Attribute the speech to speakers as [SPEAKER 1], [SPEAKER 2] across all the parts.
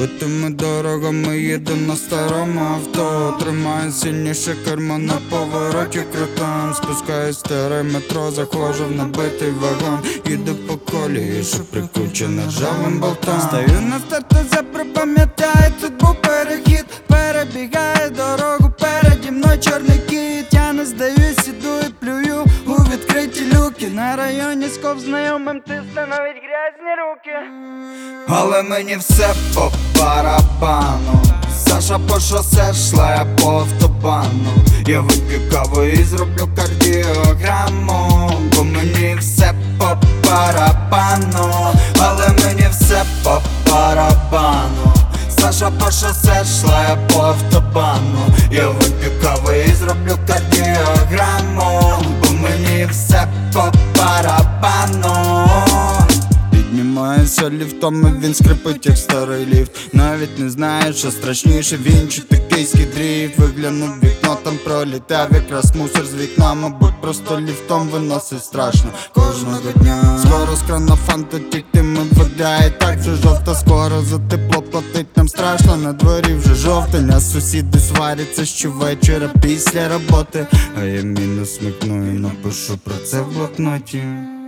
[SPEAKER 1] Битими дорогами їду на старому авто. Тримаю сильніше кермо на повороті крутом. Спускаюсь старе метро, заходжу в набитий вагон. Їду по колії, що прикручена ржавим болтом. Стою на старту, запам'ятаю, тут був перехід. Перебігає дорогу, переді мною чорний кіт. Я не здаюсь, іду і плюю у відкриті люки. На районі сков знайомим тисне навіть грязні руки. Але мені все по барабану. Саша по шосе шле по автобану. Я вип'ю каву і зроблю кардіограму. Бо мені все по барабану. Але мені все по барабану. Саша по шосе шле по автобану. Я вип'ю каву і зроблю кардіограму. Бо мені все по барабану. Піднімається ліфтом і він скрипить, як старий ліфт. Навіть не знаю, що страшніше, він чи токійський дріфт. Виглянув в вікно, там пролітав якраз мусор з вікна. Мабуть, просто ліфтом виносить страшно кожного дня. Скоро з крана фанту тіктиме вода. І так вже жовта, скоро за тепло платить нам страшно. На дворі вже жовтень, а сусіди сваряться щовечора після роботи. А я мінус смикну і напишу про це в блокноті.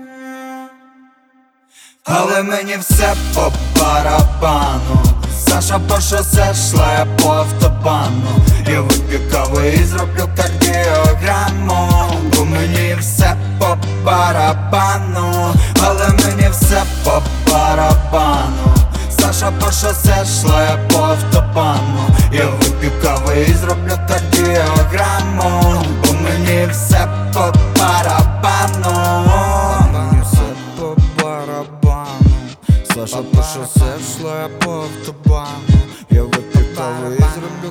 [SPEAKER 1] Але мені все по барабану. Саша по шосе шле по автобану. Я вип'ю каву і зроблю кардіограму. Бо мені все по барабану. Але мені все по барабану. Саша по шосе шле по автобану. Я вип'ю каву і зроблю кардіограму. Бо мені все по барабану. Саша по шосе шле по автобану. Я вип'ю каву і зроблю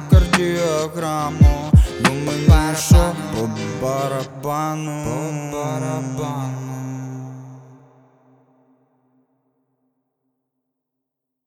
[SPEAKER 1] кардіограму. Ну мені що по барабану.